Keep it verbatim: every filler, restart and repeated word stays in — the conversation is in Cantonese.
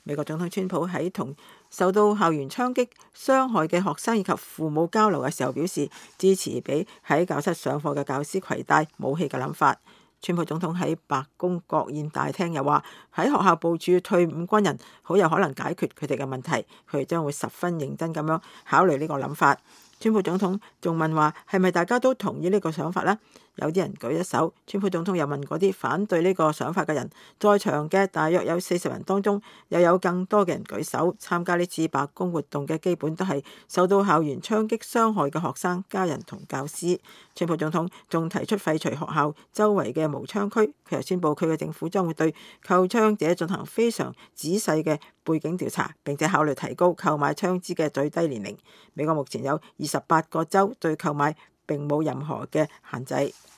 美國總統川普喺同受到校園槍擊傷害嘅學生以及父母交流嘅時候表示支持俾喺教室上課嘅教師攜帶武器嘅諗法。川普總統喺白宮國宴大廳又話喺學校部署退伍軍人好有可能解決佢哋嘅問題，佢哋將會十分認真咁樣考慮呢個諗法。川普總統仲問話係咪大家都同意呢個想法呢？有啲人舉一手。川普總統又問嗰啲反對呢個想法嘅人，在場嘅大約有四十人當中，又有更多嘅人舉手。參加呢次白宮活動嘅基本都係受到校園槍擊傷害嘅學生、家人同教師。川普總統仲提出廢除學校周圍嘅無槍區，佢又宣布佢嘅政府將會對購槍者進行非常仔細嘅背景調查，並且考慮提高購買槍支嘅最低年齡。美國目前有二十八個州對購買並冇任何嘅限制。